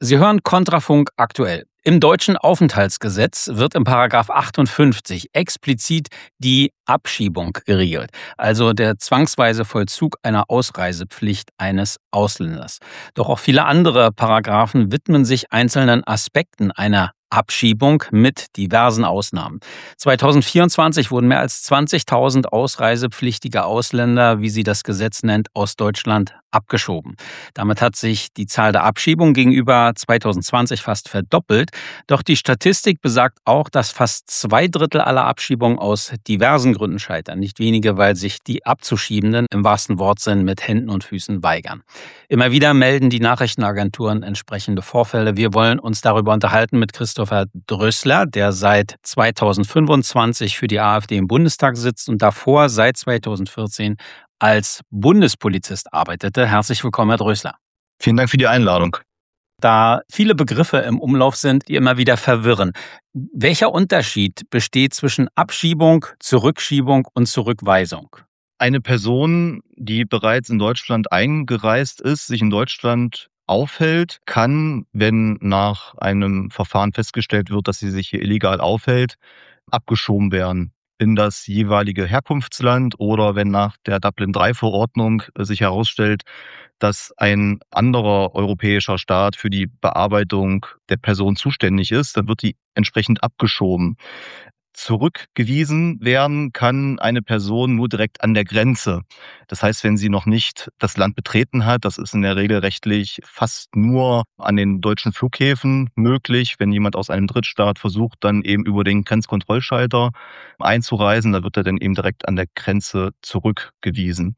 Sie hören Kontrafunk aktuell. Im deutschen Aufenthaltsgesetz wird im Paragraph 58 explizit die Abschiebung geregelt, also der zwangsweise Vollzug einer Ausreisepflicht eines Ausländers. Doch auch viele andere Paragraphen widmen sich einzelnen Aspekten einer Abschiebung mit diversen Ausnahmen. 2024 wurden mehr als 20.000 ausreisepflichtige Ausländer, wie sie das Gesetz nennt, aus Deutschland abgeschoben. Damit hat sich die Zahl der Abschiebungen gegenüber 2020 fast verdoppelt. Doch die Statistik besagt auch, dass fast 2 Drittel aller Abschiebungen aus diversen Gründen scheitern. Nicht wenige, weil sich die Abzuschiebenden im wahrsten Wortsinn mit Händen und Füßen weigern. Immer wieder melden die Nachrichtenagenturen entsprechende Vorfälle. Wir wollen uns darüber unterhalten mit Christopher Drössler, der seit 2025 für die AfD im Bundestag sitzt und davor seit 2014 als Bundespolizist arbeitete. Herzlich willkommen, Herr Drössler. Vielen Dank für die Einladung. Da viele Begriffe im Umlauf sind, die immer wieder verwirren. Welcher Unterschied besteht zwischen Abschiebung, Zurückschiebung und Zurückweisung? Eine Person, die bereits in Deutschland eingereist ist, sich in Deutschland aufhält, kann, wenn nach einem Verfahren festgestellt wird, dass sie sich hier illegal aufhält, abgeschoben werden in das jeweilige Herkunftsland oder wenn nach der Dublin-III-Verordnung sich herausstellt, dass ein anderer europäischer Staat für die Bearbeitung der Person zuständig ist, dann wird die entsprechend abgeschoben. Zurückgewiesen werden kann eine Person nur direkt an der Grenze. Das heißt, wenn sie noch nicht das Land betreten hat, das ist in der Regel rechtlich fast nur an den deutschen Flughäfen möglich. Wenn jemand aus einem Drittstaat versucht, dann eben über den Grenzkontrollschalter einzureisen, da wird er dann eben direkt an der Grenze zurückgewiesen.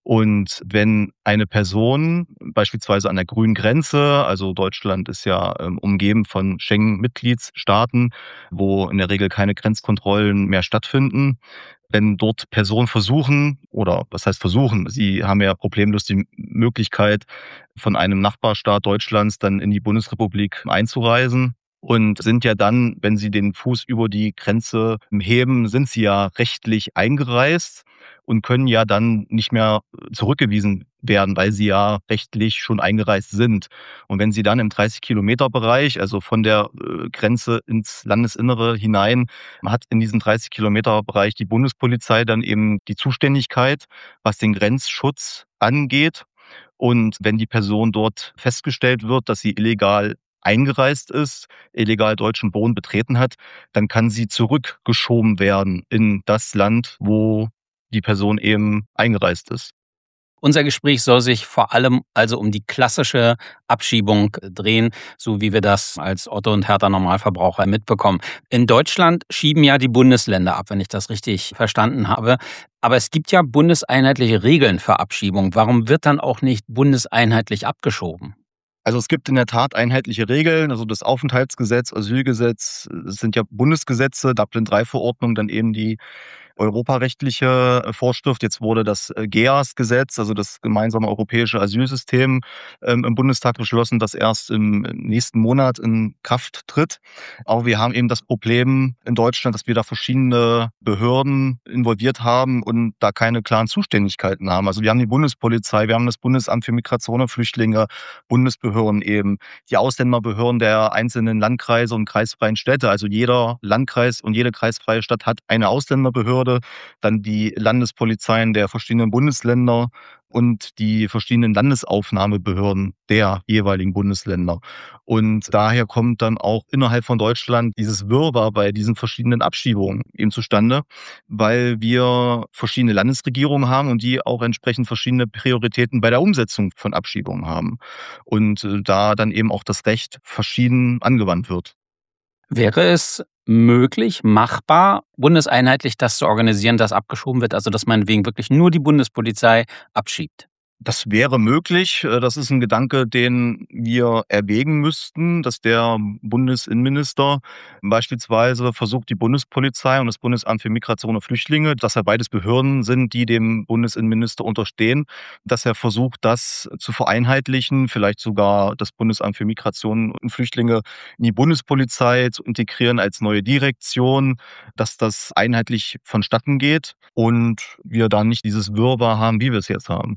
Und wenn eine Person beispielsweise an der grünen Grenze, also Deutschland ist ja umgeben von Schengen-Mitgliedsstaaten, wo in der Regel keine Grenzkontrollen mehr stattfinden, wenn dort Personen versuchen, oder was heißt versuchen, sie haben ja problemlos die Möglichkeit, von einem Nachbarstaat Deutschlands dann in die Bundesrepublik einzureisen. Und sind ja dann, wenn sie den Fuß über die Grenze heben, sind sie ja rechtlich eingereist und können ja dann nicht mehr zurückgewiesen werden, weil sie ja rechtlich schon eingereist sind. Und wenn sie dann im 30-Kilometer-Bereich, also von der Grenze ins Landesinnere hinein, hat in diesem 30-Kilometer-Bereich die Bundespolizei dann eben die Zuständigkeit, was den Grenzschutz angeht. Und wenn die Person dort festgestellt wird, dass sie illegal eingereist ist, illegal deutschen Boden betreten hat, dann kann sie zurückgeschoben werden in das Land, wo die Person eben eingereist ist. Unser Gespräch soll sich vor allem also um die klassische Abschiebung drehen, so wie wir das als Otto und Hertha Normalverbraucher mitbekommen. In Deutschland schieben ja die Bundesländer ab, wenn ich das richtig verstanden habe. Aber es gibt ja bundeseinheitliche Regeln für Abschiebung. Warum wird dann auch nicht bundeseinheitlich abgeschoben? Also es gibt in der Tat einheitliche Regeln, also das Aufenthaltsgesetz, Asylgesetz, das sind ja Bundesgesetze, Dublin-III-Verordnung, dann eben die europarechtliche Vorschrift. Jetzt wurde das GEAS-Gesetz, also das gemeinsame europäische Asylsystem, im Bundestag beschlossen, das erst im nächsten Monat in Kraft tritt. Aber wir haben eben das Problem in Deutschland, dass wir da verschiedene Behörden involviert haben und da keine klaren Zuständigkeiten haben. Also wir haben die Bundespolizei, wir haben das Bundesamt für Migration und Flüchtlinge, Bundesbehörden eben, die Ausländerbehörden der einzelnen Landkreise und kreisfreien Städte. Also jeder Landkreis und jede kreisfreie Stadt hat eine Ausländerbehörde, dann die Landespolizeien der verschiedenen Bundesländer und die verschiedenen Landesaufnahmebehörden der jeweiligen Bundesländer. Und daher kommt dann auch innerhalb von Deutschland dieses Wirrwarr bei diesen verschiedenen Abschiebungen eben zustande, weil wir verschiedene Landesregierungen haben und die auch entsprechend verschiedene Prioritäten bei der Umsetzung von Abschiebungen haben. Und da dann eben auch das Recht verschieden angewandt wird. Wäre es möglich, machbar, bundeseinheitlich das zu organisieren, dass abgeschoben wird, also dass meinetwegen wirklich nur die Bundespolizei abschiebt? Das wäre möglich. Das ist ein Gedanke, den wir erwägen müssten, dass der Bundesinnenminister beispielsweise versucht, die Bundespolizei und das Bundesamt für Migration und Flüchtlinge, dass ja beides Behörden sind, die dem Bundesinnenminister unterstehen, dass er versucht, das zu vereinheitlichen, vielleicht sogar das Bundesamt für Migration und Flüchtlinge in die Bundespolizei zu integrieren als neue Direktion, dass das einheitlich vonstatten geht und wir dann nicht dieses Wirrwarr haben, wie wir es jetzt haben. Es wäre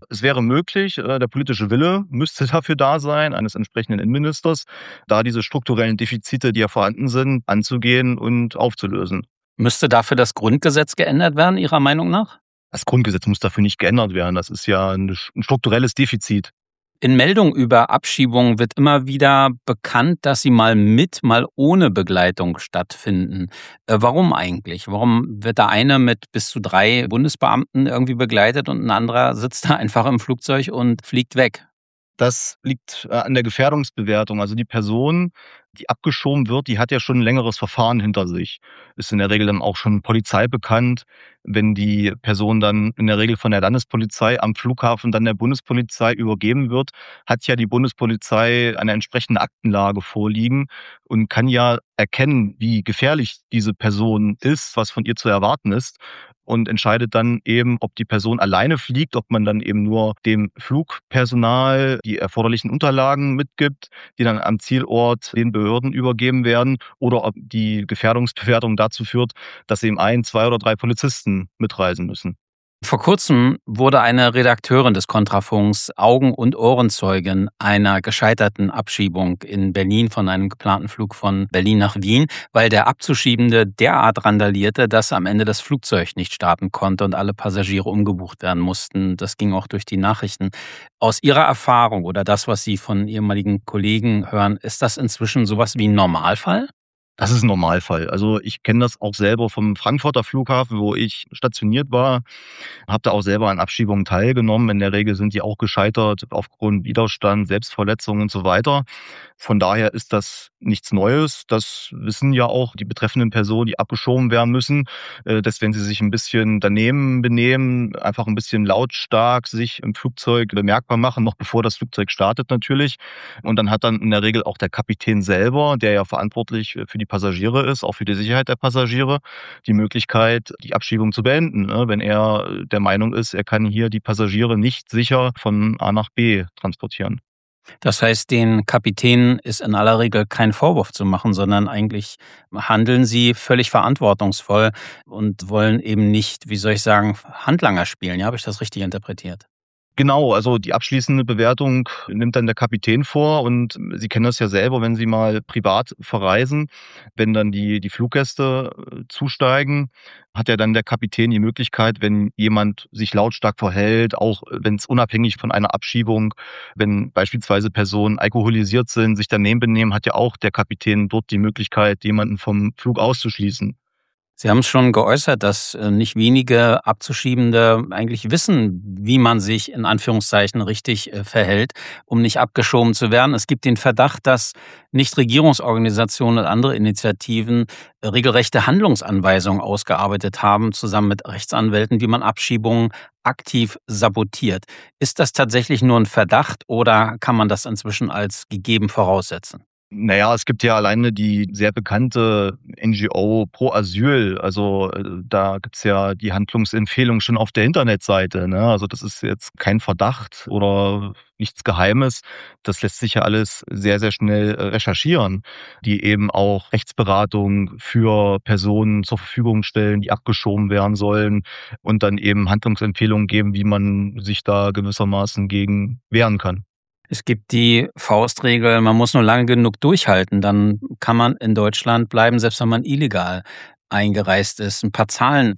möglich. Der politische Wille müsste dafür da sein, eines entsprechenden Innenministers, da diese strukturellen Defizite, die ja vorhanden sind, anzugehen und aufzulösen. Müsste dafür das Grundgesetz geändert werden, Ihrer Meinung nach? Das Grundgesetz muss dafür nicht geändert werden. Das ist ja ein strukturelles Defizit. In Meldungen über Abschiebungen wird immer wieder bekannt, dass sie mal mit, mal ohne Begleitung stattfinden. Warum eigentlich? Warum wird der eine mit bis zu 3 Bundesbeamten irgendwie begleitet und ein anderer sitzt da einfach im Flugzeug und fliegt weg? Das liegt an der Gefährdungsbewertung. Also die Person, die abgeschoben wird, die hat ja schon 'n längeres Verfahren hinter sich. Ist in der Regel dann auch schon Polizei bekannt. Wenn die Person dann in der Regel von der Landespolizei am Flughafen dann der Bundespolizei übergeben wird, hat ja die Bundespolizei eine entsprechende Aktenlage vorliegen und kann ja erkennen, wie gefährlich diese Person ist, was von ihr zu erwarten ist und entscheidet dann eben, ob die Person alleine fliegt, ob man dann eben nur dem Flugpersonal die erforderlichen Unterlagen mitgibt, die dann am Zielort den Behörden übergeben werden, oder ob die Gefährdungsbewertung dazu führt, dass eben 1, 2 oder 3 Polizisten mitreisen müssen. Vor kurzem wurde eine Redakteurin des Kontrafunks Augen- und Ohrenzeugin einer gescheiterten Abschiebung in Berlin von einem geplanten Flug von Berlin nach Wien, weil der Abzuschiebende derart randalierte, dass am Ende das Flugzeug nicht starten konnte und alle Passagiere umgebucht werden mussten. Das ging auch durch die Nachrichten. Aus Ihrer Erfahrung oder das, was Sie von ehemaligen Kollegen hören, ist das inzwischen sowas wie ein Normalfall? Das ist 'n Normalfall. Also, ich kenne das auch selber vom Frankfurter Flughafen, wo ich stationiert war, habe da auch selber an Abschiebungen teilgenommen. In der Regel sind die auch gescheitert aufgrund Widerstand, Selbstverletzung und so weiter. Von daher ist das nichts Neues. Das wissen ja auch die betreffenden Personen, die abgeschoben werden müssen, dass wenn sie sich 'n bisschen daneben benehmen, einfach 'n bisschen lautstark sich im Flugzeug bemerkbar machen, noch bevor das Flugzeug startet natürlich. Und dann hat dann in der Regel auch der Kapitän selber, der ja verantwortlich für die Passagiere ist, auch für die Sicherheit der Passagiere, die Möglichkeit, die Abschiebung zu beenden, ne, wenn er der Meinung ist, er kann hier die Passagiere nicht sicher von A nach B transportieren. Das heißt, den Kapitänen ist in aller Regel kein Vorwurf zu machen, sondern eigentlich handeln sie völlig verantwortungsvoll und wollen eben nicht, wie soll ich sagen, Handlanger spielen. Ja, habe ich das richtig interpretiert? Genau, also die abschließende Bewertung nimmt dann der Kapitän vor und Sie kennen das ja selber, wenn Sie mal privat verreisen, wenn dann die Fluggäste zusteigen, hat ja dann der Kapitän die Möglichkeit, wenn jemand sich lautstark verhält, auch wenn es unabhängig von einer Abschiebung, wenn beispielsweise Personen alkoholisiert sind, sich daneben benehmen, hat ja auch der Kapitän dort die Möglichkeit, jemanden vom Flug auszuschließen. Sie haben es schon geäußert, dass nicht wenige Abzuschiebende eigentlich wissen, wie man sich in Anführungszeichen richtig verhält, um nicht abgeschoben zu werden. Es gibt den Verdacht, dass Nichtregierungsorganisationen und andere Initiativen regelrechte Handlungsanweisungen ausgearbeitet haben, zusammen mit Rechtsanwälten, wie man Abschiebungen aktiv sabotiert. Ist das tatsächlich nur ein Verdacht oder kann man das inzwischen als gegeben voraussetzen? Na ja, es gibt ja alleine die sehr bekannte NGO Pro Asyl. Also, da gibt's ja die Handlungsempfehlung schon auf der Internetseite, ne? Also, das ist jetzt kein Verdacht oder nichts Geheimes. Das lässt sich ja alles sehr, sehr schnell, recherchieren, die eben auch Rechtsberatung für Personen zur Verfügung stellen, die abgeschoben werden sollen und dann eben Handlungsempfehlungen geben, wie man sich da gewissermaßen gegen wehren kann. Es gibt die Faustregel, man muss nur lange genug durchhalten, dann kann man in Deutschland bleiben, selbst wenn man illegal eingereist ist. Ein paar Zahlen: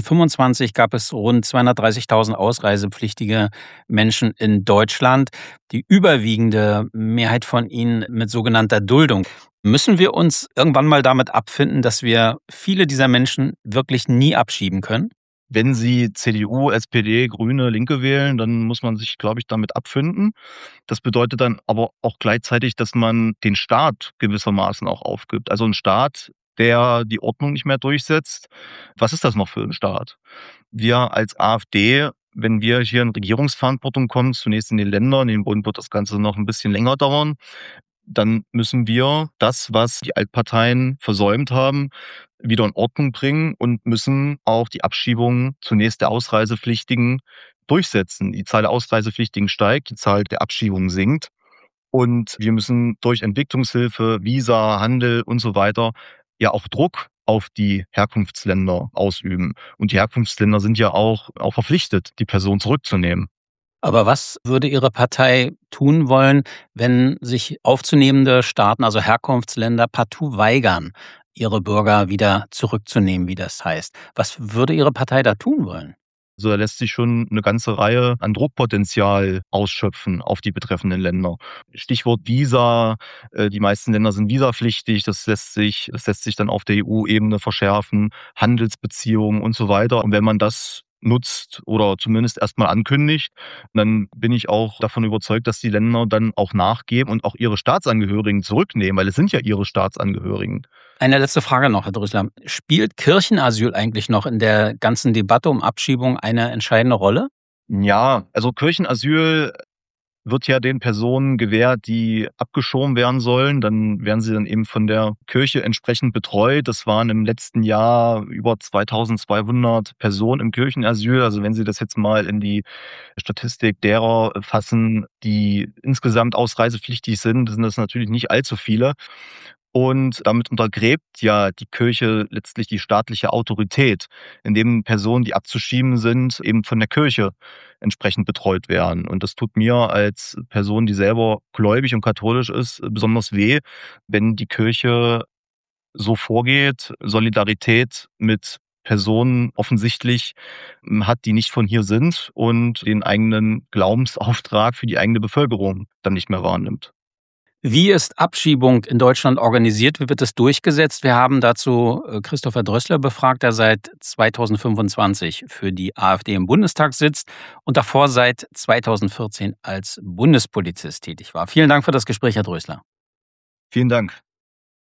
2025 gab es rund 230.000 ausreisepflichtige Menschen in Deutschland, die überwiegende Mehrheit von ihnen mit sogenannter Duldung. Müssen wir uns irgendwann mal damit abfinden, dass wir viele dieser Menschen wirklich nie abschieben können? Wenn Sie CDU, SPD, Grüne, Linke wählen, dann muss man sich, glaube ich, damit abfinden. Das bedeutet dann aber auch gleichzeitig, dass man den Staat gewissermaßen auch aufgibt. Also 'n Staat, der die Ordnung nicht mehr durchsetzt. Was ist das noch für 'n Staat? Wir als AfD, wenn wir hier in Regierungsverantwortung kommen, zunächst in den Ländern, in den Bund wird das Ganze noch 'n bisschen länger dauern, dann müssen wir das, was die Altparteien versäumt haben, wieder in Ordnung bringen und müssen auch die Abschiebung zunächst der Ausreisepflichtigen durchsetzen. Die Zahl der Ausreisepflichtigen steigt, die Zahl der Abschiebungen sinkt und wir müssen durch Entwicklungshilfe, Visa, Handel und so weiter ja auch Druck auf die Herkunftsländer ausüben. Und die Herkunftsländer sind ja auch verpflichtet, die Person zurückzunehmen. Aber was würde Ihre Partei tun wollen, wenn sich aufzunehmende Staaten, also Herkunftsländer, partout weigern, ihre Bürger wieder zurückzunehmen, wie das heißt? Was würde Ihre Partei da tun wollen? Also da lässt sich schon eine ganze Reihe an Druckpotenzial ausschöpfen auf die betreffenden Länder. Stichwort Visa, die meisten Länder sind visapflichtig, das lässt sich dann auf der EU-Ebene verschärfen, Handelsbeziehungen und so weiter. Und wenn man das nutzt oder zumindest erstmal ankündigt, dann bin ich auch davon überzeugt, dass die Länder dann auch nachgeben und auch ihre Staatsangehörigen zurücknehmen, weil es sind ja ihre Staatsangehörigen. Eine letzte Frage noch, Herr Drüssler. Spielt Kirchenasyl eigentlich noch in der ganzen Debatte um Abschiebung eine entscheidende Rolle? Ja, also Kirchenasyl wird ja den Personen gewährt, die abgeschoben werden sollen. Dann werden sie dann eben von der Kirche entsprechend betreut. Das waren im letzten Jahr über 2.200 Personen im Kirchenasyl. Also wenn Sie das jetzt mal in die Statistik derer fassen, die insgesamt ausreisepflichtig sind das natürlich nicht allzu viele. Und damit untergräbt ja die Kirche letztlich die staatliche Autorität, indem Personen, die abzuschieben sind, eben von der Kirche entsprechend betreut werden. Und das tut mir als Person, die selber gläubig und katholisch ist, besonders weh, wenn die Kirche so vorgeht, Solidarität mit Personen offensichtlich hat, die nicht von hier sind und den eigenen Glaubensauftrag für die eigene Bevölkerung dann nicht mehr wahrnimmt. Wie ist Abschiebung in Deutschland organisiert? Wie wird es durchgesetzt? Wir haben dazu Christopher Drössler befragt, der seit 2025 für die AfD im Bundestag sitzt und davor seit 2014 als Bundespolizist tätig war. Vielen Dank für das Gespräch, Herr Drössler. Vielen Dank.